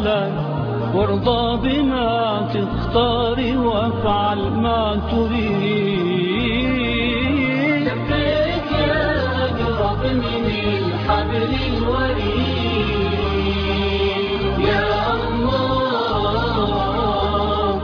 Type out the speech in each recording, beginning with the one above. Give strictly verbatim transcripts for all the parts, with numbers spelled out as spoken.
لك، وارضى بما تختار وافعل ما تريد. لبيك يا أقرب من الحبل الوريد يا الله.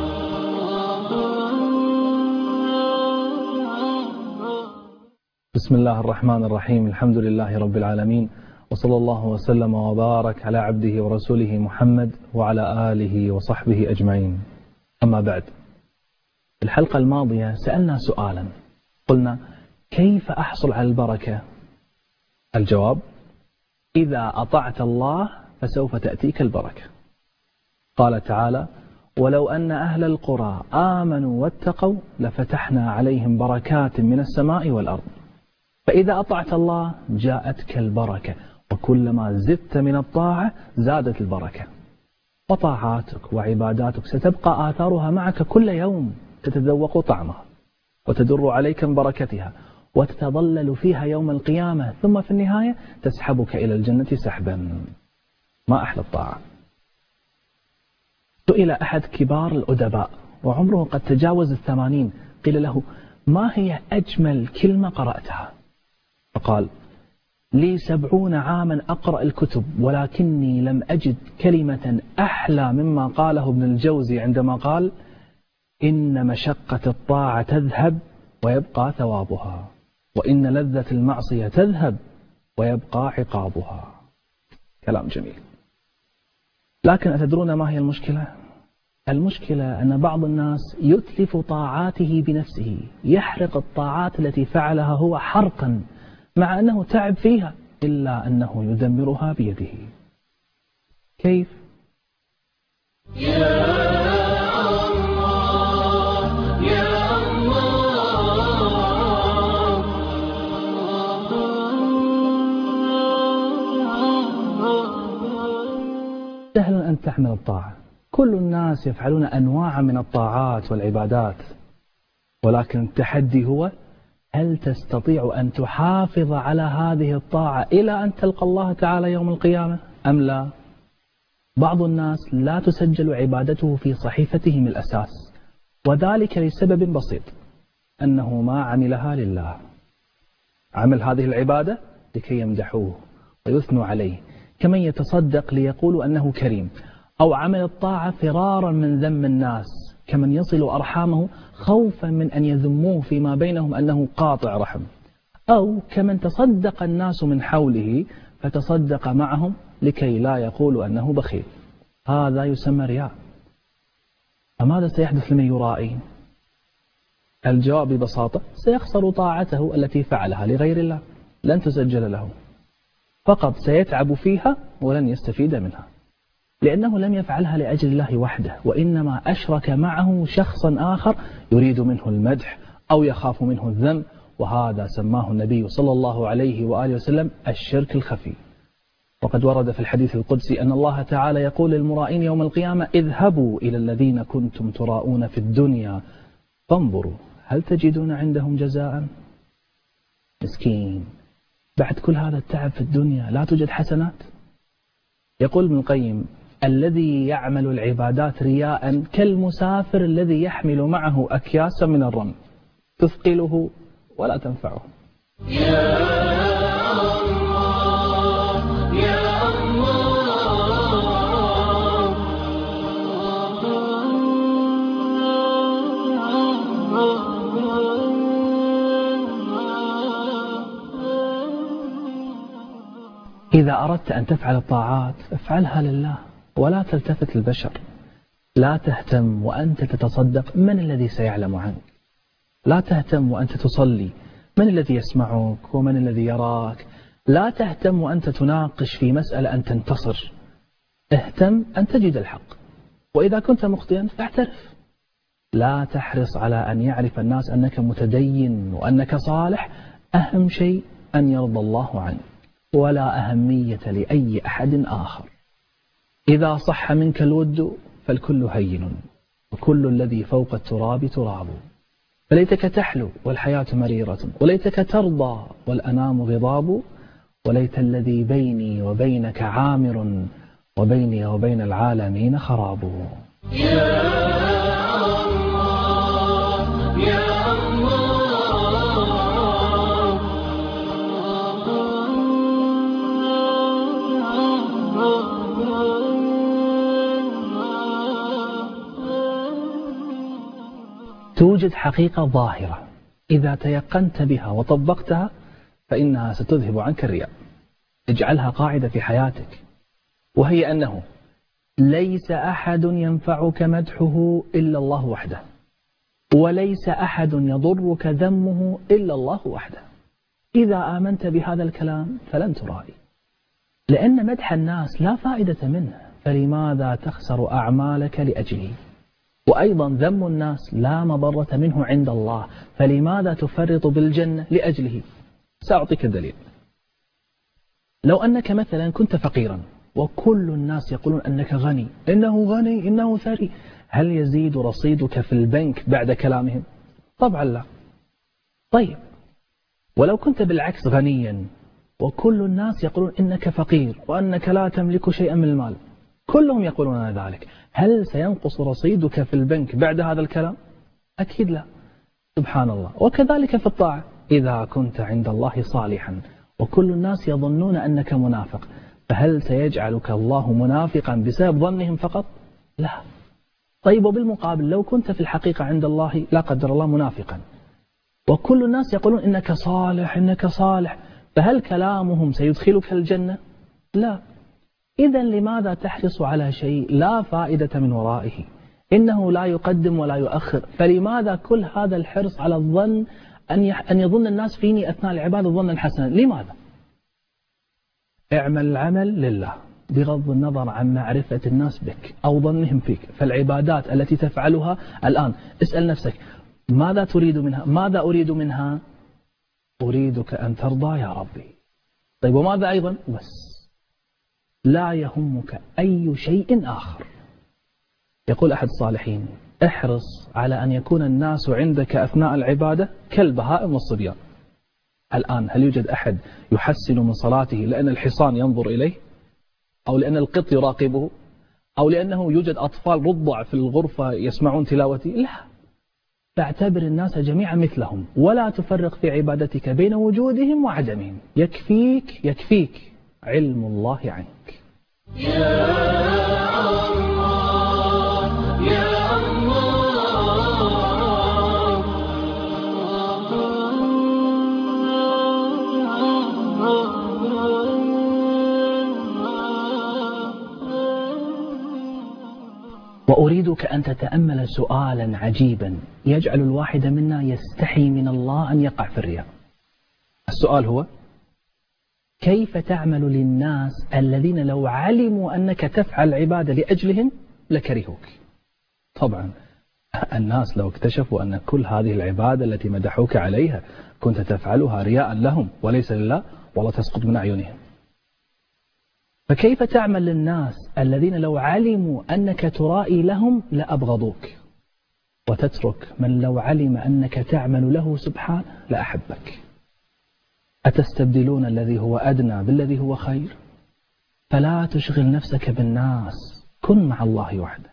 بسم الله الرحمن الرحيم. الحمد لله رب العالمين، وصلى الله وسلم وبارك على عبده ورسوله محمد وعلى آله وصحبه أجمعين. أما بعد، الحلقة الماضية سألنا سؤالا، قلنا كيف أحصل على البركة؟ الجواب: إذا أطعت الله فسوف تأتيك البركة. قال تعالى: ولو أن أهل القرى آمنوا واتقوا لفتحنا عليهم بركات من السماء والأرض. فإذا أطعت الله جاءتك البركة، وكلما زدت من الطاعة زادت البركة. وطاعاتك وعباداتك ستبقى آثارها معك كل يوم، تتذوق طعمها وتدر عليك من بركتها، وتتظلل فيها يوم القيامة، ثم في النهاية تسحبك إلى الجنة سحبا. ما أحلى الطاعة. سئل أحد كبار الأدباء وعمره قد تجاوز الثمانين، قيل له: ما هي أجمل كلمة قرأتها؟ فقال: لي سبعون عاما أقرأ الكتب، ولكني لم أجد كلمة أحلى مما قاله ابن الجوزي عندما قال: إن مشقة الطاعة تذهب ويبقى ثوابها، وإن لذة المعصية تذهب ويبقى عقابها. كلام جميل. لكن أتدرون ما هي المشكلة؟ المشكلة أن بعض الناس يتلف طاعاته بنفسه، يحرق الطاعات التي فعلها هو حرقا، مع أنه تعب فيها، إلا أنه يدمرها بيده. كيف؟ يا الله يا الله. سهل أن تحمل الطاعة، كل الناس يفعلون أنواع من الطاعات والعبادات، ولكن التحدي هو: هل تستطيع أن تحافظ على هذه الطاعة إلى أن تلقى الله تعالى يوم القيامة أم لا؟ بعض الناس لا تسجل عبادته في صحيفته من الأساس، وذلك لسبب بسيط، أنه ما عملها لله. عمل هذه العبادة لكي يمدحوه ويثنوا عليه، كمن يتصدق ليقولوا أنه كريم، أو عمل الطاعة فرارا من ذم الناس، كمن يصل أرحامه خوفا من أن يذموه فيما بينهم أنه قاطع رحم، أو كمن تصدق الناس من حوله فتصدق معهم لكي لا يقولوا أنه بخيل. هذا يسمى رياء. فماذا سيحدث لمن يرائي؟ الجواب ببساطة: سيخسر طاعته التي فعلها لغير الله، لن تسجل له، فقط سيتعب فيها ولن يستفيد منها، لأنه لم يفعلها لأجل الله وحده، وإنما أشرك معه شخصا آخر يريد منه المدح أو يخاف منه الذم، وهذا سماه النبي صلى الله عليه وآله وسلم الشرك الخفي. وقد ورد في الحديث القدسي أن الله تعالى يقول للمرائين يوم القيامة: اذهبوا إلى الذين كنتم تراءون في الدنيا فانظروا هل تجدون عندهم جزاء. مسكين، بعد كل هذا التعب في الدنيا لا توجد حسنات. يقول ابن القيم: الذي يعمل العبادات رياء كالمسافر الذي يحمل معه أكياسا من الرمل تثقله ولا تنفعه. يا الله يا إذا أردت أن تفعل الطاعات افعلها لله، ولا تلتفت للبشر. لا تهتم وأنت تتصدق من الذي سيعلم عنك، لا تهتم وأنت تصلي من الذي يسمعك ومن الذي يراك، لا تهتم وأنت تناقش في مسألة أن تنتصر. اهتم أن تجد الحق، وإذا كنت مخطئا فاعترف. لا تحرص على أن يعرف الناس أنك متدين وأنك صالح، أهم شيء أن يرضى الله عنك، ولا أهمية لأي أحد آخر. إذا صح منك الود فالكل هين، وكل الذي فوق التراب تراب. فليتك تحلو والحياة مريرة، وليتك ترضى والأنام غضاب، وليت الذي بيني وبينك عامر، وبيني وبين العالمين خرابه. يا الله يا توجد حقيقة ظاهرة إذا تيقنت بها وطبقتها فإنها ستذهب عنك الرياء. اجعلها قاعدة في حياتك، وهي أنه ليس أحد ينفعك مدحه إلا الله وحده، وليس أحد يضرك ذمه إلا الله وحده. إذا آمنت بهذا الكلام فلن ترائي، لأن مدح الناس لا فائدة منه، فلماذا تخسر أعمالك لأجله؟ وأيضا ذم الناس لا مضرة منه عند الله، فلماذا تفرط بالجنة لأجله؟ سأعطيك الدليل. لو أنك مثلا كنت فقيرا وكل الناس يقولون أنك غني، إنه غني إنه ثري، هل يزيد رصيدك في البنك بعد كلامهم؟ طبعا لا. طيب ولو كنت بالعكس غنيا وكل الناس يقولون إنك فقير وأنك لا تملك شيئا من المال، كلهم يقولون ذلك، هل سينقص رصيدك في البنك بعد هذا الكلام؟ أكيد لا. سبحان الله. وكذلك في الطاعة، إذا كنت عند الله صالحا وكل الناس يظنون أنك منافق، فهل سيجعلك الله منافقا بسبب ظنهم فقط؟ لا. طيب وبالمقابل لو كنت في الحقيقة عند الله لا قدر الله منافقا وكل الناس يقولون إنك صالح إنك صالح، فهل كلامهم سيدخلك الجنة؟ لا. إذا لماذا تحرص على شيء لا فائدة من ورائه؟ إنه لا يقدم ولا يؤخر، فلماذا كل هذا الحرص على الظن أن أن يظن الناس فيني أثناء العبادة ظنا حسنا؟ لماذا؟ اعمل العمل لله بغض النظر عن معرفة الناس بك أو ظنهم فيك. فالعبادات التي تفعلها الآن اسأل نفسك ماذا تريد منها؟ ماذا أريد منها؟ أريدك أن ترضى يا ربي. طيب وماذا أيضا؟ بس لا يهمك أي شيء آخر. يقول أحد الصالحين احرص على أن يكون الناس عندك أثناء العبادة كالبهائم والصبيان. الآن هل يوجد أحد يحسن من صلاته لأن الحصان ينظر إليه، أو لأن القط يراقبه، أو لأنه يوجد أطفال رضع في الغرفة يسمعون تلاوتي؟ لا. فاعتبر الناس جميعا مثلهم، ولا تفرق في عبادتك بين وجودهم وعدمهم. يكفيك يكفيك علم الله عنك. يا الله يا وأريدك أن تتأمل سؤالا عجيبا يجعل الواحد منا يستحي من الله أن يقع في الرياء. السؤال هو: كيف تعمل للناس الذين لو علموا أنك تفعل عبادة لأجلهم لكرهوك؟ طبعا الناس لو اكتشفوا أن كل هذه العبادة التي مدحوك عليها كنت تفعلها رياء لهم وليس لله، والله تسقط من أعينهم. فكيف تعمل للناس الذين لو علموا أنك ترائي لهم لأبغضوك، وتترك من لو علم أنك تعمل له سبحانه لأحبك؟ أتستبدلون الذي هو أدنى بالذي هو خير؟ فلا تشغل نفسك بالناس، كن مع الله وحده.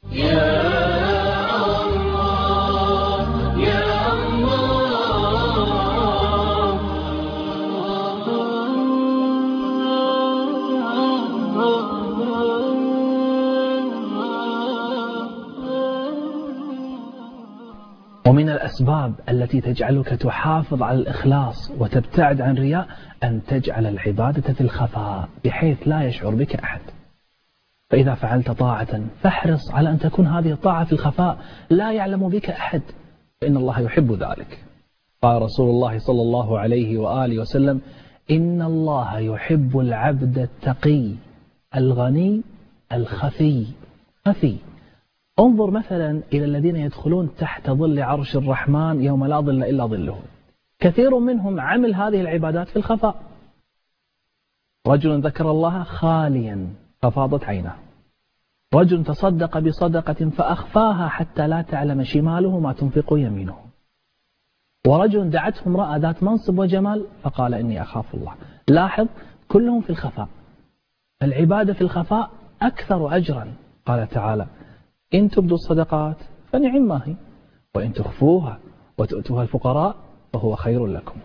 ومن الأسباب التي تجعلك تحافظ على الإخلاص وتبتعد عن رياء أن تجعل العبادة في الخفاء بحيث لا يشعر بك أحد. فإذا فعلت طاعة فاحرص على أن تكون هذه الطاعة في الخفاء لا يعلم بك أحد، فإن الله يحب ذلك. قال رسول الله صلى الله عليه وآله وسلم: إن الله يحب العبد التقي الغني الخفي. خفي. انظر مثلا إلى الذين يدخلون تحت ظل عرش الرحمن يوم لا ظل إلا ظله، كثير منهم عمل هذه العبادات في الخفاء. رجل ذكر الله خاليا ففاضت عينه، رجل تصدق بصدقة فأخفاها حتى لا تعلم شماله ما تنفق يمينه، ورجل دعته امرأة ذات منصب وجمال فقال إني أخاف الله. لاحظ كلهم في الخفاء. العبادة في الخفاء أكثر أجرا. قال تعالى: إن تبدوا الصدقات فنعم ما هي، وإن تخفوها وتؤتوها الفقراء فهو خير لكم.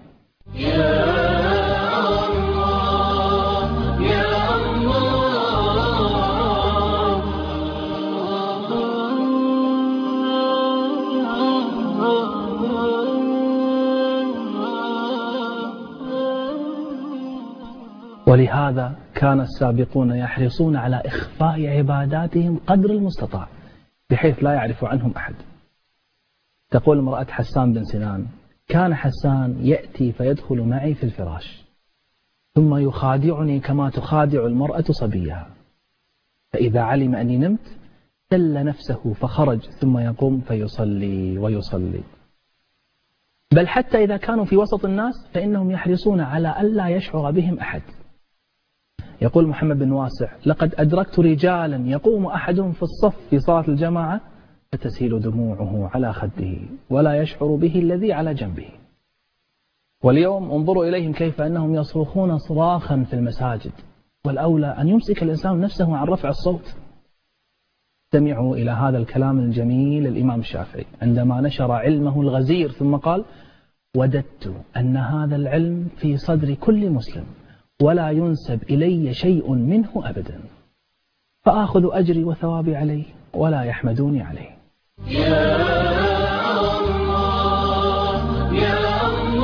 ولهذا كان السابقون يحرصون على إخفاء عباداتهم قدر المستطاع بحيث لا يعرف عنهم أحد. تقول امرأة حسان بن سنان: كان حسان يأتي فيدخل معي في الفراش ثم يخادعني كما تخادع المرأة صبيها، فإذا علم أني نمت سل نفسه فخرج ثم يقوم فيصلي ويصلي. بل حتى إذا كانوا في وسط الناس فإنهم يحرصون على ألا يشعر بهم أحد. يقول محمد بن واسع: لقد أدركت رجالا يقوم أحدهم في الصف في صلاة الجماعة فتسيل دموعه على خده ولا يشعر به الذي على جنبه. واليوم انظروا إليهم كيف أنهم يصرخون صراخا في المساجد، والأولى أن يمسك الإنسان نفسه عن رفع الصوت. استمعوا إلى هذا الكلام الجميل الإمام الشافعي عندما نشر علمه الغزير ثم قال: وددت أن هذا العلم في صدر كل مسلم ولا ينسب إلي شيء منه أبدا، فآخذ أجري وثوابي عليه ولا يحمدوني عليه. يا الله يا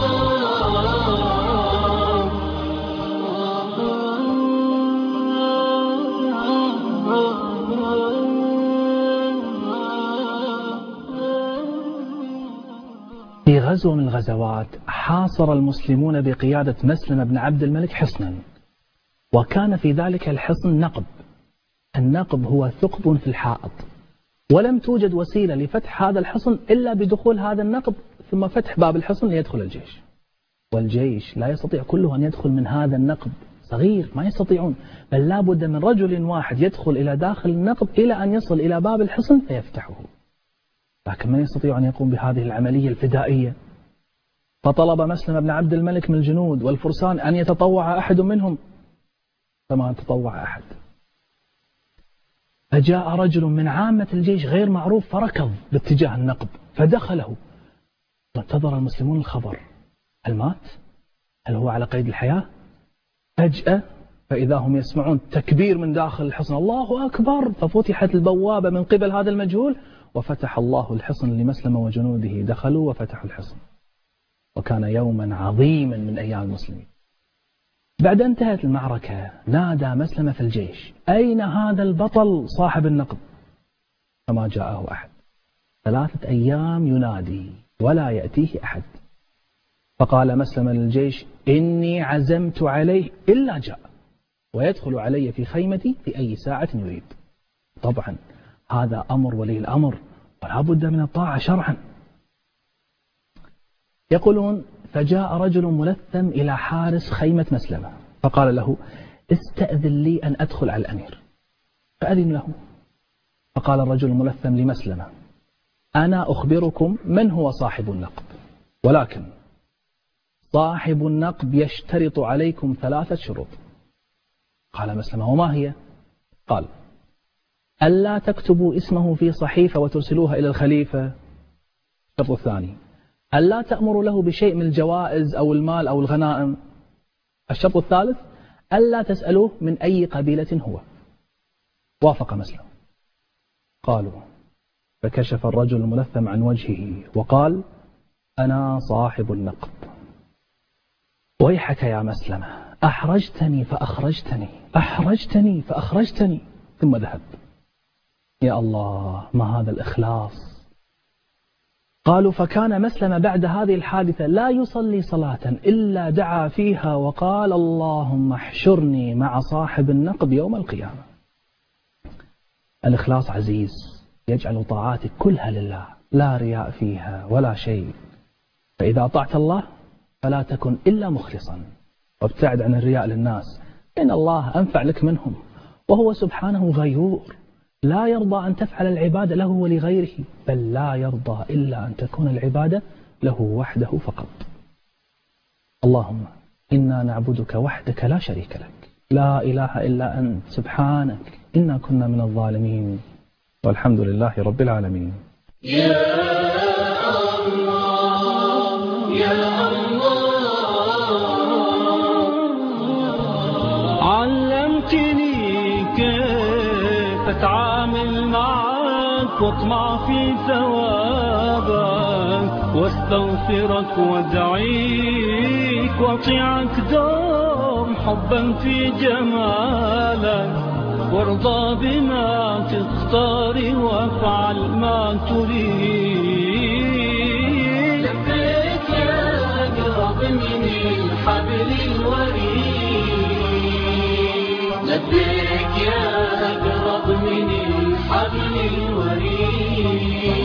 في غزوة من الغزوات حاصر المسلمون بقيادة مسلم بن عبد الملك حصنا، وكان في ذلك الحصن نقب. النقب هو ثقب في الحائط، ولم توجد وسيلة لفتح هذا الحصن إلا بدخول هذا النقب ثم فتح باب الحصن ليدخل الجيش. والجيش لا يستطيع كله أن يدخل من هذا النقب، صغير ما يستطيعون، بل لا بد من رجل واحد يدخل إلى داخل النقب إلى أن يصل إلى باب الحصن فيفتحه. لكن من يستطيع أن يقوم بهذه العملية الفدائية؟ فطلب مسلم بن عبد الملك من الجنود والفرسان أن يتطوع أحد منهم، فما تطوع أحد. فجاء رجل من عامة الجيش غير معروف فركض باتجاه النقب فدخله، وانتظر المسلمون الخبر: هل مات؟ هل هو على قيد الحياة؟ فجأة فإذا هم يسمعون تكبير من داخل الحصن: الله أكبر! ففتحت البوابة من قبل هذا المجهول وفتح الله الحصن لمسلم وجنوده، دخلوا وفتحوا الحصن. وكان يوما عظيما من أيام المسلمين. بعد انتهت المعركة نادى مسلم في الجيش: أين هذا البطل صاحب النقب؟ فما جاءه أحد. ثلاثة أيام ينادي ولا يأتيه أحد. فقال مسلم للجيش: إني عزمت عليه إلا جاء، ويدخل علي في خيمتي في أي ساعة يريد. طبعا هذا أمر ولي الأمر ولا بد من الطاعة شرعا. يقولون: فجاء رجل ملثم إلى حارس خيمة مسلمة فقال له: استأذن لي أن أدخل على الأمير. فأذن له. فقال الرجل الملثم لمسلمة: أنا أخبركم من هو صاحب النقب، ولكن صاحب النقب يشترط عليكم ثلاثة شروط. قال مسلمة: وما هي؟ قال: ألا تكتبوا اسمه في صحيفة وترسلوها إلى الخليفة. الشرط الثاني: ألا تأمروا له بشيء من الجوائز أو المال أو الغنائم. الشرط الثالث: ألا تسألوه من أي قبيلة هو. وافق مسلم. قالوا: فكشف الرجل الملثم عن وجهه وقال: أنا صاحب النقب. ويحك يا مسلمة، أحرجتني فأخرجتني، أحرجتني فأخرجتني. ثم ذهب. يا الله، ما هذا الإخلاص! قالوا: فكان مسلم بعد هذه الحادثة لا يصلي صلاة إلا دعا فيها وقال: اللهم احشرني مع صاحب النقب يوم القيامة. الإخلاص عزيز، يجعل طاعاتك كلها لله، لا رياء فيها ولا شيء. فإذا أطعت الله فلا تكن إلا مخلصا، وابتعد عن الرياء للناس، إن الله أنفع لك منهم، وهو سبحانه غيور لا يرضى أن تفعل العبادة له ولغيره، بل لا يرضى إلا أن تكون العبادة له وحده فقط. اللهم إنا نعبدك وحدك لا شريك لك، لا إله إلا أنت سبحانك إنا كنا من الظالمين، والحمد لله رب العالمين. يا الله يا الله، علمتني كيف أتعامل معك واطمع في ثوابك واستغفرك وادعيك واطيعك دوم حبا في جمالك، وارضى بما تختار وافعل ما تريد. لبيك يا أقرب من الحبل الوريد، لبيك يا أقرب من الحبل الوريد.